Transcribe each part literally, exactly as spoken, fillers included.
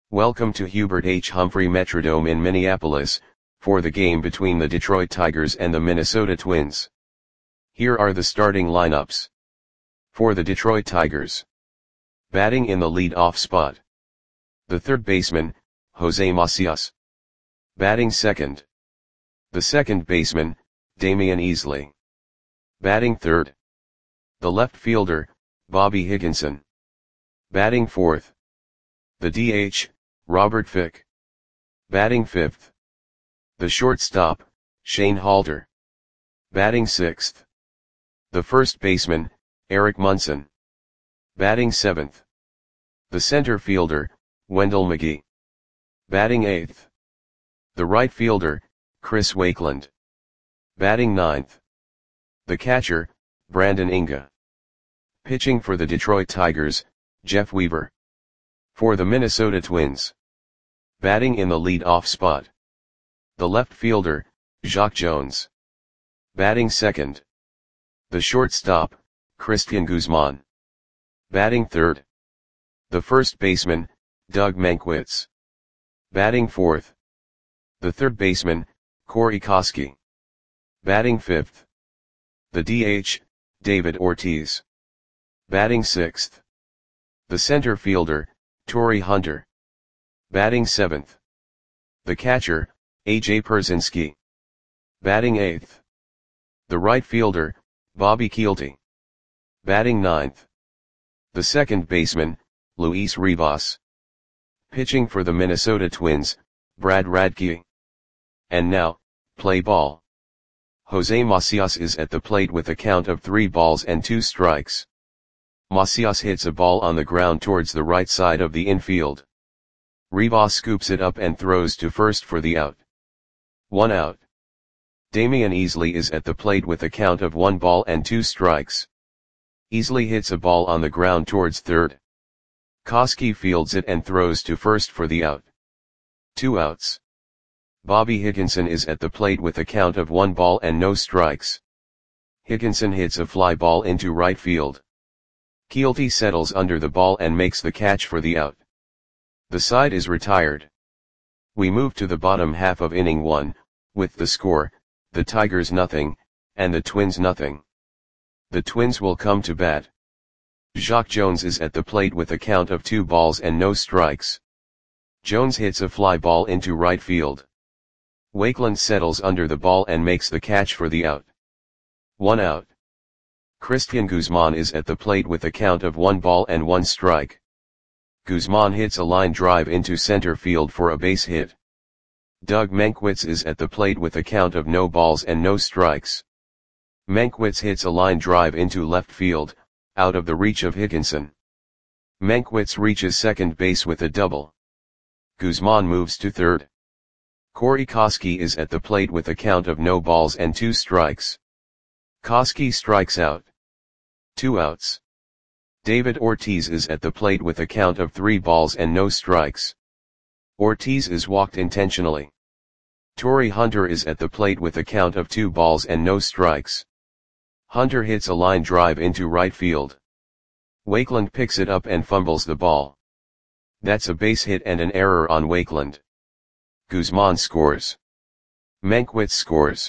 Welcome to Hubert H. Humphrey Metrodome in Minneapolis, for the game between the Detroit Tigers and the Minnesota Twins. Here are the starting lineups. For the Detroit Tigers. Batting in the lead-off spot. The third baseman, Jose Macias. Batting second. The second baseman, Damian Easley. Batting third. The left fielder, Bobby Higginson. Batting fourth. The D H, Robert Fick. Batting fifth. The shortstop, Shane Halter. Batting sixth. The first baseman, Eric Munson. Batting seventh. The center fielder, Wendell McGee. Batting eighth. The right fielder, Chris Wakeland. Batting ninth. The catcher, Brandon Inga. Pitching for the Detroit Tigers, Jeff Weaver. For the Minnesota Twins. Batting in the lead-off spot. The left fielder, Jacque Jones. Batting second. The shortstop, Cristian Guzman. Batting third. The first baseman, Doug Mankiewicz. Batting fourth. The third baseman, Corey Koskie. Batting fifth. The D H, David Ortiz. Batting sixth. The center fielder, Torii Hunter. Batting seventh. The catcher, A J Pierzynski. Batting eighth. The right fielder, Bobby Kielty. Batting ninth. The second baseman, Luis Rivas. Pitching for the Minnesota Twins, Brad Radke. And now, play ball. Jose Macias is at the plate with a count of three balls and two strikes. Macias hits a ball on the ground towards the right side of the infield. Rivas scoops it up and throws to first for the out. One out. Damian Easley is at the plate with a count of one ball and two strikes. Easley hits a ball on the ground towards third. Koskie fields it and throws to first for the out. Two outs. Bobby Higginson is at the plate with a count of one ball and no strikes. Higginson hits a fly ball into right field. Kielty settles under the ball and makes the catch for the out. The side is retired. We move to the bottom half of inning one, with the score, the Tigers nothing, and the Twins nothing. The Twins will come to bat. Jacque Jones is at the plate with a count of two balls and no strikes. Jones hits a fly ball into right field. Wakeland settles under the ball and makes the catch for the out. One out. Cristian Guzman is at the plate with a count of one ball and one strike. Guzman hits a line drive into center field for a base hit. Doug Mankiewicz is at the plate with a count of no balls and no strikes. Mankiewicz hits a line drive into left field, out of the reach of Higginson. Mankiewicz reaches second base with a double. Guzman moves to third. Corey Koskie is at the plate with a count of no balls and two strikes. Koskie strikes out. Two outs. David Ortiz is at the plate with a count of three balls and no strikes. Ortiz is walked intentionally. Torii Hunter is at the plate with a count of two balls and no strikes. Hunter hits a line drive into right field. Wakeland picks it up and fumbles the ball. That's a base hit and an error on Wakeland. Guzman scores. Mankiewicz scores.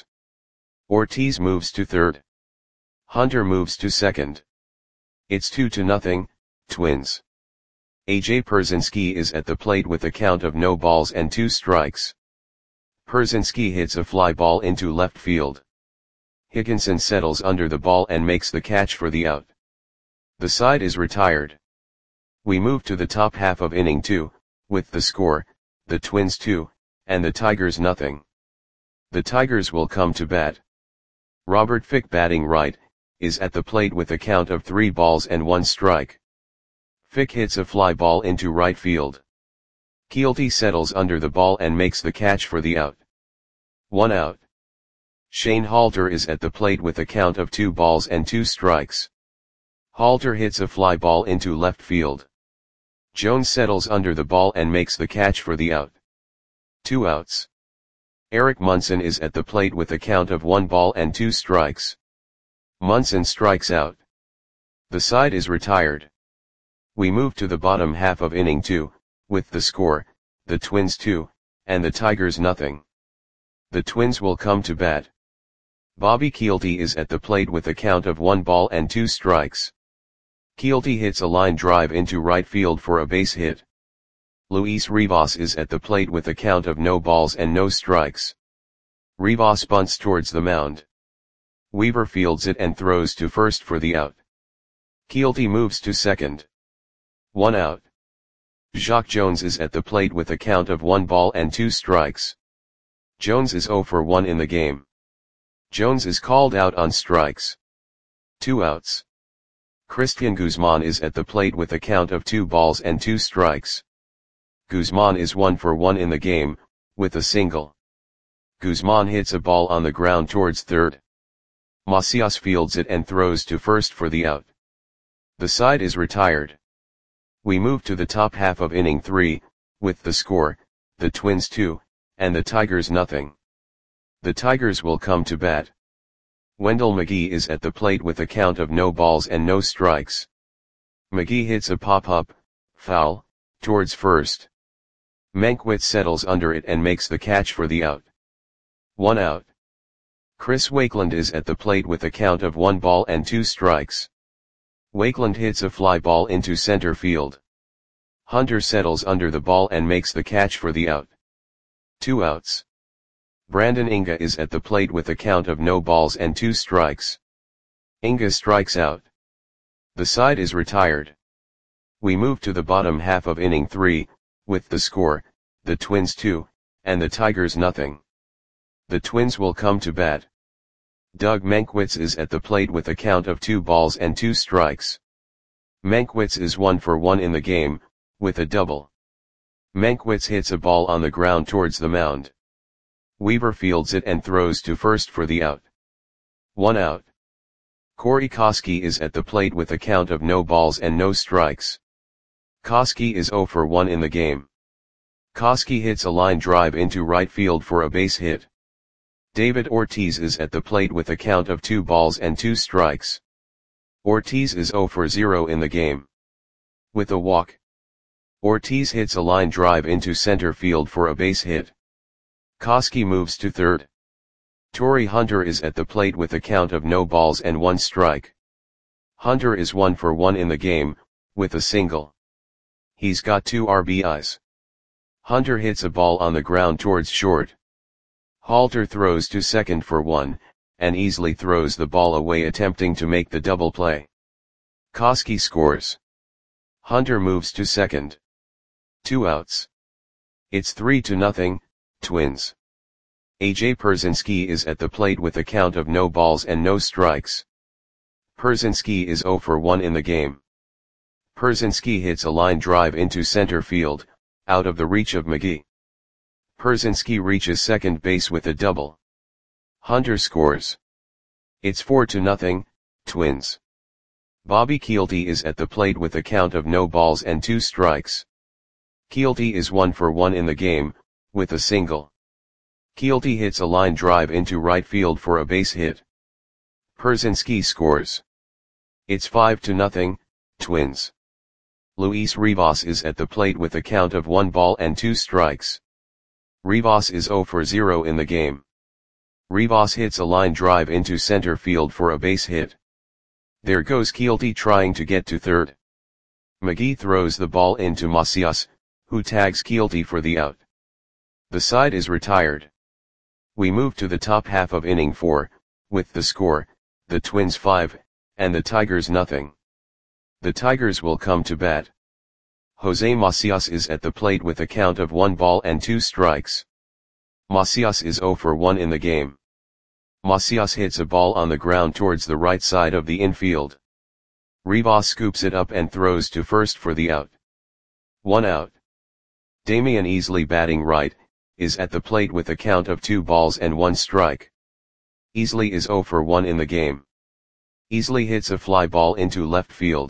Ortiz moves to third. Hunter moves to second. It's two to nothing, Twins. A J Pierzynski is at the plate with a count of no balls and two strikes. Pierzynski hits a fly ball into left field. Higginson settles under the ball and makes the catch for the out. The side is retired. We move to the top half of inning two, with the score, the Twins two, and the Tigers nothing. The Tigers will come to bat. Robert Fick, batting right, is at the plate with a count of three balls and one strike. Fick hits a fly ball into right field. Kielty settles under the ball and makes the catch for the out. One out. Shane Halter is at the plate with a count of two balls and two strikes. Halter hits a fly ball into left field. Jones settles under the ball and makes the catch for the out. Two outs. Eric Munson is at the plate with a count of one ball and two strikes. Munson strikes out. The side is retired. We move to the bottom half of inning two, with the score, the Twins two, and the Tigers nothing. The Twins will come to bat. Bobby Kielty is at the plate with a count of one ball and two strikes. Kielty hits a line drive into right field for a base hit. Luis Rivas is at the plate with a count of no balls and no strikes. Rivas bunts towards the mound. Weaver fields it and throws to first for the out. Kielty moves to second. One out. Jacque Jones is at the plate with a count of one ball and two strikes. Jones is zero for one in the game. Jones is called out on strikes. Two outs. Christian Guzman is at the plate with a count of two balls and two strikes. Guzman is one for one in the game, with a single. Guzman hits a ball on the ground towards third. Macias fields it and throws to first for the out. The side is retired. We move to the top half of inning three, with the score, the Twins two, and the Tigers nothing. The Tigers will come to bat. Wendell McGee is at the plate with a count of no balls and no strikes. McGee hits a pop-up, foul, towards first. Mankiewicz settles under it and makes the catch for the out. One out. Chris Wakeland is at the plate with a count of one ball and two strikes. Wakeland hits a fly ball into center field. Hunter settles under the ball and makes the catch for the out. Two outs. Brandon Inga is at the plate with a count of no balls and two strikes. Inga strikes out. The side is retired. We move to the bottom half of inning three, with the score, the Twins two, and the Tigers nothing. The Twins will come to bat. Doug Mankiewicz is at the plate with a count of two balls and two strikes. Mankiewicz is one for one in the game, with a double. Mankiewicz hits a ball on the ground towards the mound. Weaver fields it and throws to first for the out. One out. Corey Koskie is at the plate with a count of no balls and no strikes. Koskie is zero for one in the game. Koskie hits a line drive into right field for a base hit. David Ortiz is at the plate with a count of two balls and two strikes. Ortiz is zero for zero in the game. With a walk. Ortiz hits a line drive into center field for a base hit. Koskie moves to third. Torii Hunter is at the plate with a count of no balls and one strike. Hunter is one for one in the game, with a single. He's got two R B Is. Hunter hits a ball on the ground towards short. Halter throws to second for one, and easily throws the ball away attempting to make the double play. Koskie scores. Hunter moves to second. Two outs. It's three to nothing, Twins. A J Pierzynski is at the plate with a count of no balls and no strikes. Pierzynski is zero for one in the game. Pierzynski hits a line drive into center field, out of the reach of McGee. Pierzynski reaches second base with a double. Hunter scores. It's four to nothing, Twins. Bobby Kielty is at the plate with a count of no balls and two strikes. Kielty is one for one in the game, with a single. Kielty hits a line drive into right field for a base hit. Pierzynski scores. It's five to nothing, Twins. Luis Rivas is at the plate with a count of one ball and two strikes. Rivas is zero for zero in the game. Rivas hits a line drive into center field for a base hit. There goes Kielty trying to get to third. McGee throws the ball into Macias, who tags Kielty for the out. The side is retired. We move to the top half of inning four, with the score, the Twins five, and the Tigers nothing. The Tigers will come to bat. Jose Macias is at the plate with a count of one ball and two strikes. Macias is zero for one in the game. Macias hits a ball on the ground towards the right side of the infield. Rivas scoops it up and throws to first for the out. One out. Damian Easley, batting right, is at the plate with a count of two balls and one strike. Easley is zero for one in the game. Easley hits a fly ball into left field.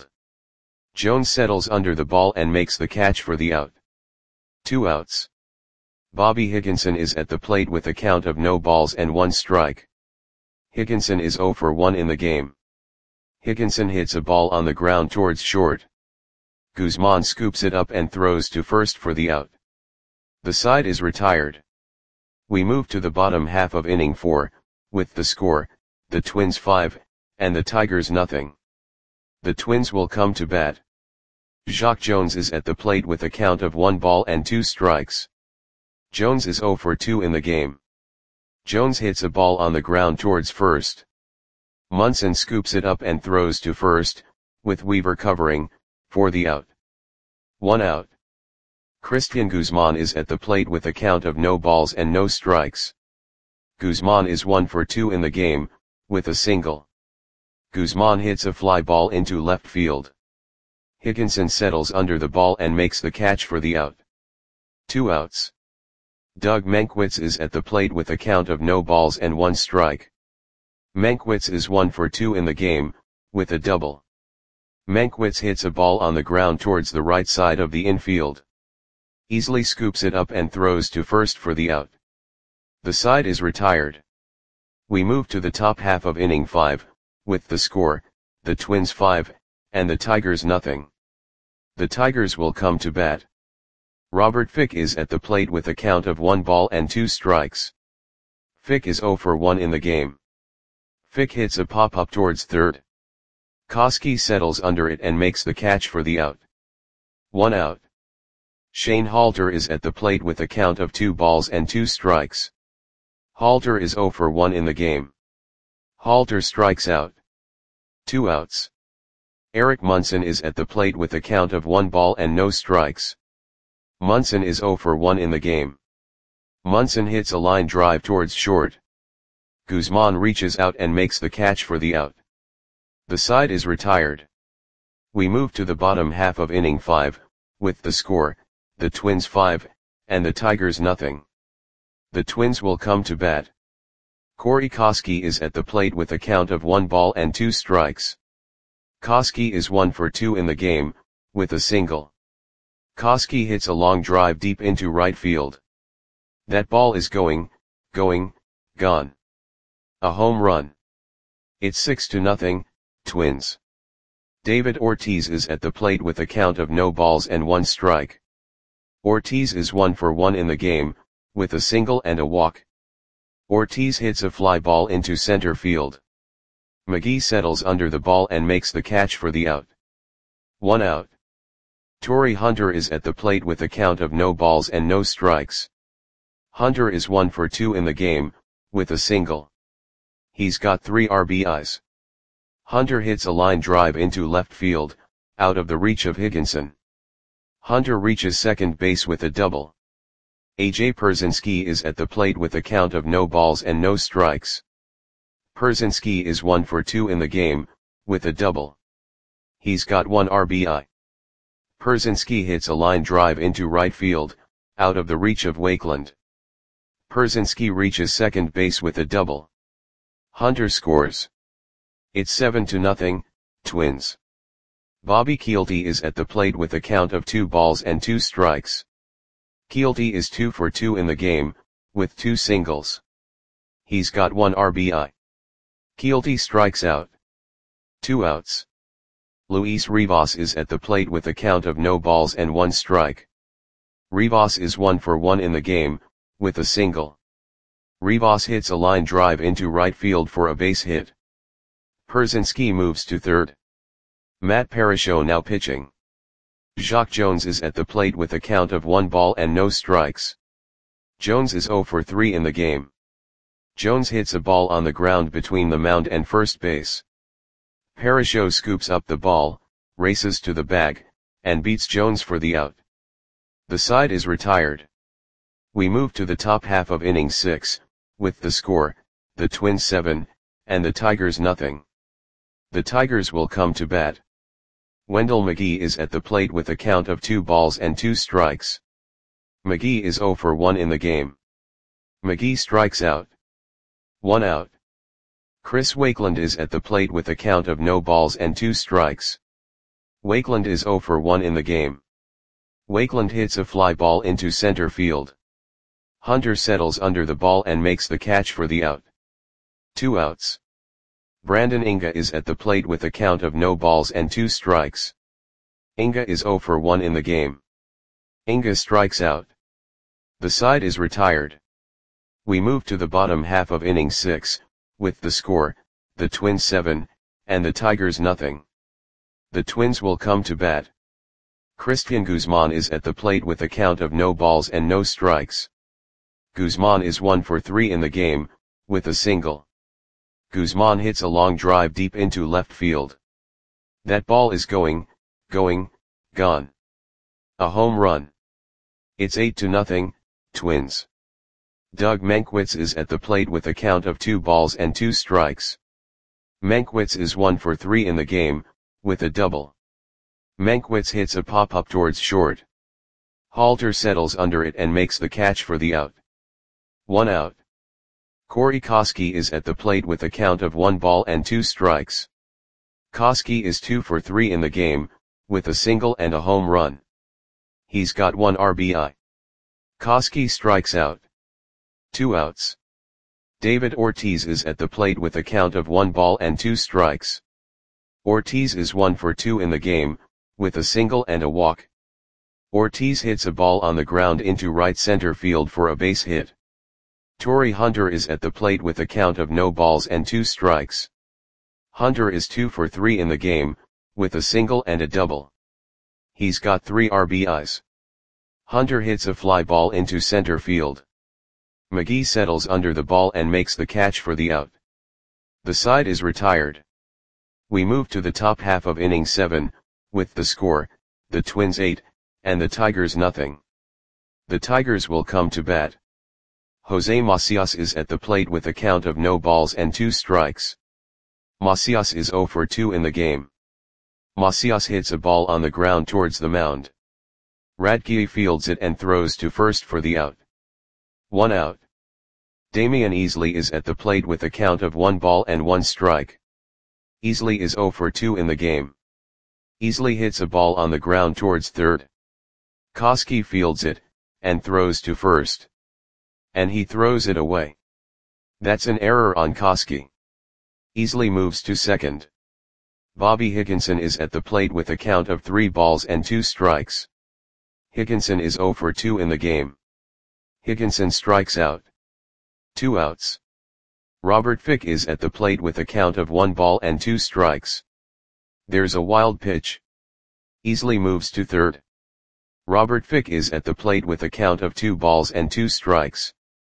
Jones settles under the ball and makes the catch for the out. Two outs. Bobby Higginson is at the plate with a count of no balls and one strike. Higginson is zero for one in the game. Higginson hits a ball on the ground towards short. Guzman scoops it up and throws to first for the out. The side is retired. We move to the bottom half of inning four, with the score, the Twins five, and the Tigers nothing. The Twins will come to bat. Jacque Jones is at the plate with a count of one ball and two strikes. Jones is oh for two in the game. Jones hits a ball on the ground towards first. Munson scoops it up and throws to first, with Weaver covering, for the out. One out. Cristian Guzman is at the plate with a count of no balls and no strikes. Guzman is one for two in the game, with a single. Guzman hits a fly ball into left field. Higginson settles under the ball and makes the catch for the out. Two outs. Doug Mankiewicz is at the plate with a count of no balls and one strike. Mankiewicz is one for two in the game, with a double. Mankiewicz hits a ball on the ground towards the right side of the infield. Easily scoops it up and throws to first for the out. The side is retired. We move to the top half of inning five, with the score, the Twins five, and the Tigers nothing. The Tigers will come to bat. Robert Fick is at the plate with a count of one ball and two strikes. Fick is oh for one in the game. Fick hits a pop-up towards third. Koski settles under it and makes the catch for the out. One out. Shane Halter is at the plate with a count of two balls and two strikes. Halter is oh for one in the game. Halter strikes out. Two outs. Eric Munson is at the plate with a count of one ball and no strikes. Munson is oh for one in the game. Munson hits a line drive towards short. Guzman reaches out and makes the catch for the out. The side is retired. We move to the bottom half of inning five, with the score, the Twins five, and the Tigers nothing. The Twins will come to bat. Corey Koski is at the plate with a count of one ball and two strikes. Koski is one for two in the game, with a single. Koski hits a long drive deep into right field. That ball is going, going, gone. A home run. It's six to nothing, Twins. David Ortiz is at the plate with a count of no balls and one strike. Ortiz is one for one in the game, with a single and a walk. Ortiz hits a fly ball into center field. McGee settles under the ball and makes the catch for the out. One out. Torii Hunter is at the plate with a count of no balls and no strikes. Hunter is one for two in the game, with a single. He's got three R B Is. Hunter hits a line drive into left field, out of the reach of Higginson. Hunter reaches second base with a double. A J Pierzynski is at the plate with a count of no balls and no strikes. Pierzynski is one for two in the game, with a double. He's got one R B I. Pierzynski hits a line drive into right field, out of the reach of Wakeland. Pierzynski reaches second base with a double. Hunter scores. It's seven to nothing, Twins. Bobby Kielty is at the plate with a count of two balls and two strikes. Kielty is two for two in the game, with two singles. He's got one R B I. Kielty strikes out. Two outs. Luis Rivas is at the plate with a count of no balls and one strike. Rivas is one for one in the game, with a single. Rivas hits a line drive into right field for a base hit. Pierzynski moves to third. Matt Parasho now pitching. Jacque Jones is at the plate with a count of one ball and no strikes. Jones is oh for three in the game. Jones hits a ball on the ground between the mound and first base. Parasho scoops up the ball, races to the bag, and beats Jones for the out. The side is retired. We move to the top half of inning six, with the score, the Twins seven, and the Tigers nothing. The Tigers will come to bat. Wendell McGee is at the plate with a count of two balls and two strikes. McGee is oh for one in the game. McGee strikes out. One out. Chris Wakeland is at the plate with a count of no balls and two strikes. Wakeland is oh for one in the game. Wakeland hits a fly ball into center field. Hunter settles under the ball and makes the catch for the out. Two outs. Brandon Inga is at the plate with a count of no balls and two strikes. Inga is zero for one in the game. Inga strikes out. The side is retired. We move to the bottom half of inning six, with the score, the Twins seven, and the Tigers nothing. The Twins will come to bat. Christian Guzman is at the plate with a count of no balls and no strikes. Guzman is one for three in the game, with a single. Guzman hits a long drive deep into left field. That ball is going, going, gone. A home run. It's eight to nothing, Twins. Doug Mankiewicz is at the plate with a count of two balls and two strikes. Mankiewicz is one for three in the game, with a double. Mankiewicz hits a pop-up towards short. Halter settles under it and makes the catch for the out. One out. Corey Koskie is at the plate with a count of one ball and two strikes. Koskie is two for three in the game, with a single and a home run. He's got one R B I. Koskie strikes out. Two outs. David Ortiz is at the plate with a count of one ball and two strikes. Ortiz is one for two in the game, with a single and a walk. Ortiz hits a ball on the ground into right center field for a base hit. Torii Hunter is at the plate with a count of no balls and two strikes. Hunter is two for three in the game, with a single and a double. He's got three R B Is. Hunter hits a fly ball into center field. McGee settles under the ball and makes the catch for the out. The side is retired. We move to the top half of inning seven, with the score, the Twins eight, and the Tigers nothing. The Tigers will come to bat. Jose Macias is at the plate with a count of no balls and two strikes. Macias is zero for two in the game. Macias hits a ball on the ground towards the mound. Radke fields it and throws to first for the out. One out. Damian Easley is at the plate with a count of one ball and one strike. Easley is zero for two in the game. Easley hits a ball on the ground towards third. Koskie fields it, and throws to first. And he throws it away. That's an error on Koskie. Easley moves to second. Bobby Higginson is at the plate with a count of three balls and two strikes. Higginson is zero for two in the game. Higginson strikes out. Two outs. Robert Fick is at the plate with a count of one ball and two strikes. There's a wild pitch. Easley moves to third. Robert Fick is at the plate with a count of two balls and two strikes.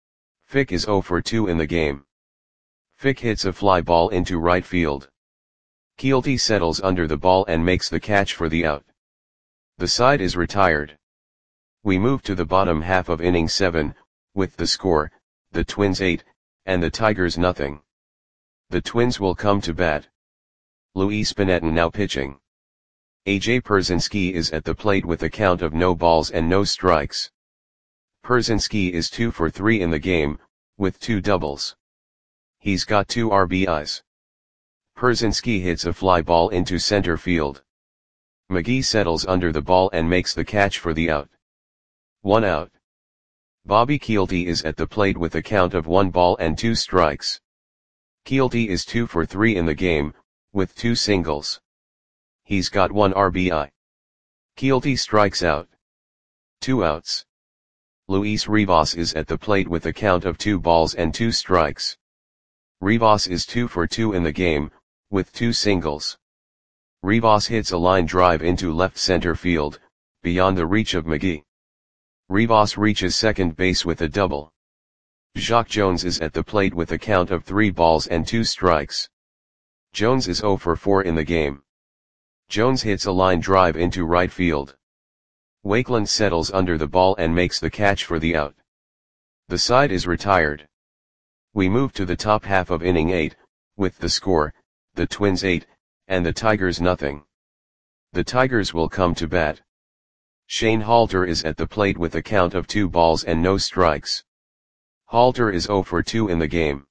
Fick is zero for two in the game. Fick hits a fly ball into right field. Keelty settles under the ball and makes the catch for the out. The side is retired. We move to the bottom half of inning seven, with the score, the Twins eight, and the Tigers nothing. The Twins will come to bat. Luis Spinetta now pitching. A J Pierzynski is at the plate with a count of no balls and no strikes. Pierzynski is two for three in the game, with two doubles. He's got two R B Is. Pierzynski hits a fly ball into center field. McGee settles under the ball and makes the catch for the out. One out. Bobby Keelty is at the plate with a count of one ball and two strikes. Keelty is two for three in the game, with two singles. He's got one R B I. Keelty strikes out. Two outs. Luis Rivas is at the plate with a count of two balls and two strikes. Rivas is two for two in the game, with two singles. Rivas hits a line drive into left center field, beyond the reach of McGee. Rivas reaches second base with a double. Jacque Jones is at the plate with a count of three balls and two strikes. Jones is zero for four in the game. Jones hits a line drive into right field. Wakeland settles under the ball and makes the catch for the out. The side is retired. We move to the top half of inning eight, with the score, the Twins eight, and the Tigers nothing. The Tigers will come to bat. Shane Halter is at the plate with a count of two balls and no strikes. Halter is zero for two in the game.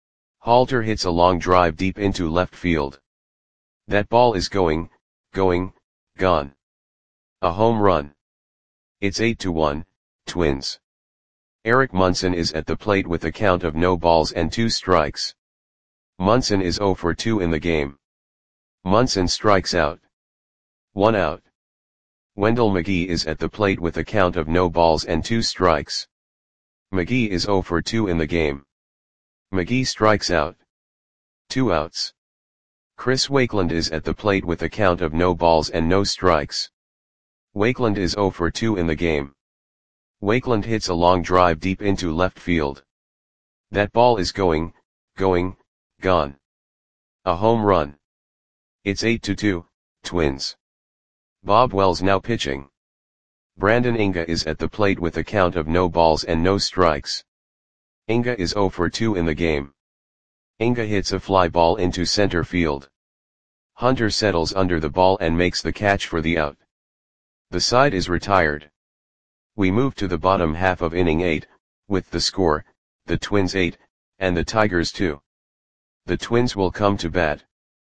Halter hits a long drive deep into left field. That ball is going, going, gone. A home run. It's eight to one, Twins. Eric Munson is at the plate with a count of no balls and two strikes. Munson is zero for two in the game. Munson strikes out. One out. Wendell McGee is at the plate with a count of no balls and two strikes. McGee is zero for two in the game. McGee strikes out. Two outs. Chris Wakeland is at the plate with a count of no balls and no strikes. Wakeland is zero for two in the game. Wakeland hits a long drive deep into left field. That ball is going, going, gone. A home run. It's eight to two, Twins. Bob Wells now pitching. Brandon Inga is at the plate with a count of no balls and no strikes. Inga is zero for two in the game. Inga hits a fly ball into center field. Hunter settles under the ball and makes the catch for the out. The side is retired. We move to the bottom half of inning eight, with the score, the Twins eight, and the Tigers two. The Twins will come to bat.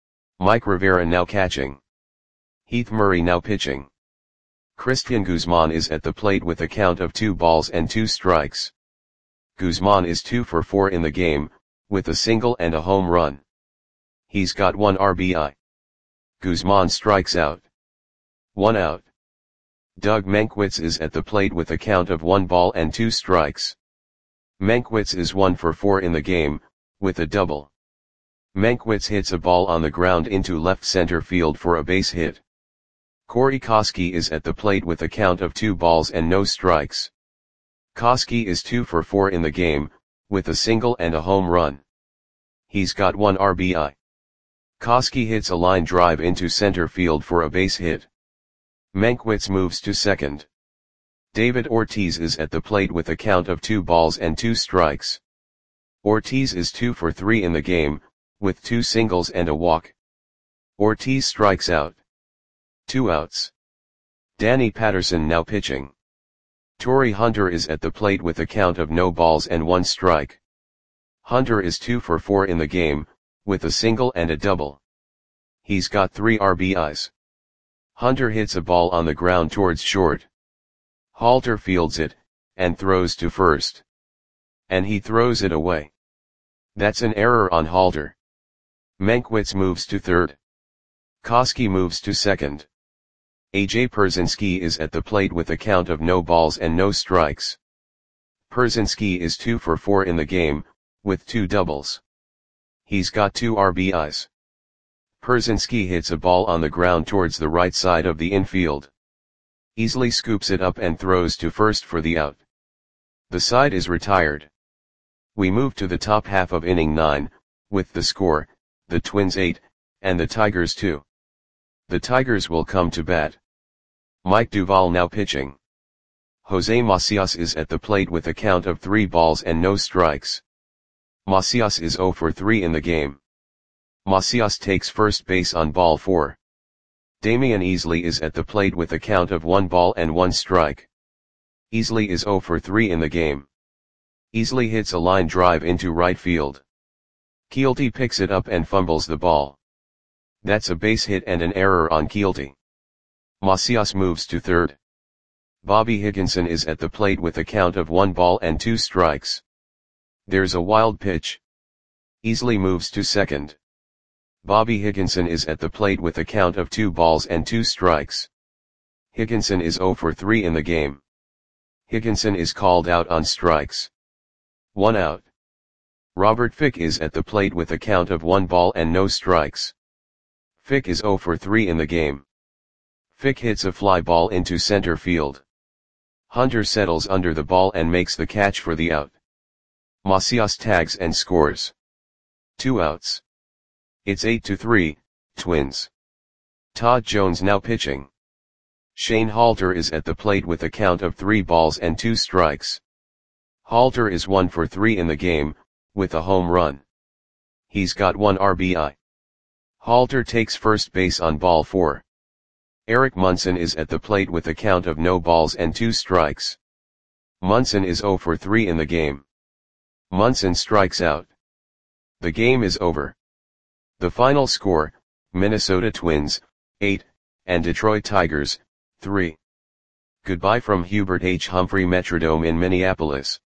Mike Rivera now catching. Heath Murray now pitching. Christian Guzman is at the plate with a count of two balls and two strikes. Guzman is two for four in the game, with a single and a home run. He's got one R B I. Guzman strikes out. One out. Doug Mankiewicz is at the plate with a count of one ball and two strikes. Mankiewicz is one for four in the game, with a double. Mankiewicz hits a ball on the ground into left center field for a base hit. Corey Koskie is at the plate with a count of two balls and no strikes. Koskie is two for four in the game, with a single and a home run. He's got one R B I. Koskie hits a line drive into center field for a base hit. Mankiewicz moves to second. David Ortiz is at the plate with a count of two balls and two strikes. Ortiz is two for three in the game, with two singles and a walk. Ortiz strikes out. Two outs. Danny Patterson now pitching. Torrey Hunter is at the plate with a count of no balls and one strike. Hunter is two for four in the game, with a single and a double. He's got three R B Is. Hunter hits a ball on the ground towards short. Halter fields it, and throws to first. And he throws it away. That's an error on Halter. Mankiewicz moves to third. Koskie moves to second. A J Pierzynski is at the plate with a count of no balls and no strikes. Pierzynski is two for four in the game, with two doubles. He's got two R B Is. Pierzynski hits a ball on the ground towards the right side of the infield. Easily scoops it up and throws to first for the out. The side is retired. We move to the top half of inning nine, with the score, the Twins eight, and the Tigers two. The Tigers will come to bat. Mike Duvall now pitching. Jose Macias is at the plate with a count of three balls and no strikes. Macias is zero for three in the game. Macias takes first base on ball four. Damian Easley is at the plate with a count of one ball and one strike. Easley is zero for three in the game. Easley hits a line drive into right field. Keelty picks it up and fumbles the ball. That's a base hit and an error on Keelty. Macias moves to third. Bobby Higginson is at the plate with a count of one ball and two strikes. There's a wild pitch. Easley moves to second. Bobby Higginson is at the plate with a count of two balls and two strikes. Higginson is zero for three in the game. Higginson is called out on strikes. One out. Robert Fick is at the plate with a count of one ball and no strikes. Fick is zero for three in the game. Fick hits a fly ball into center field. Hunter settles under the ball and makes the catch for the out. Macias tags and scores. Two outs. It's eight to three, Twins. Todd Jones now pitching. Shane Halter is at the plate with a count of three balls and two strikes. Halter is one for three in the game, with a home run. He's got one R B I. Halter takes first base on ball four. Eric Munson is at the plate with a count of no balls and two strikes. Munson is zero for three in the game. Munson strikes out. The game is over. The final score, Minnesota Twins, eight, and Detroit Tigers, three. Goodbye from Hubert H. Humphrey Metrodome in Minneapolis.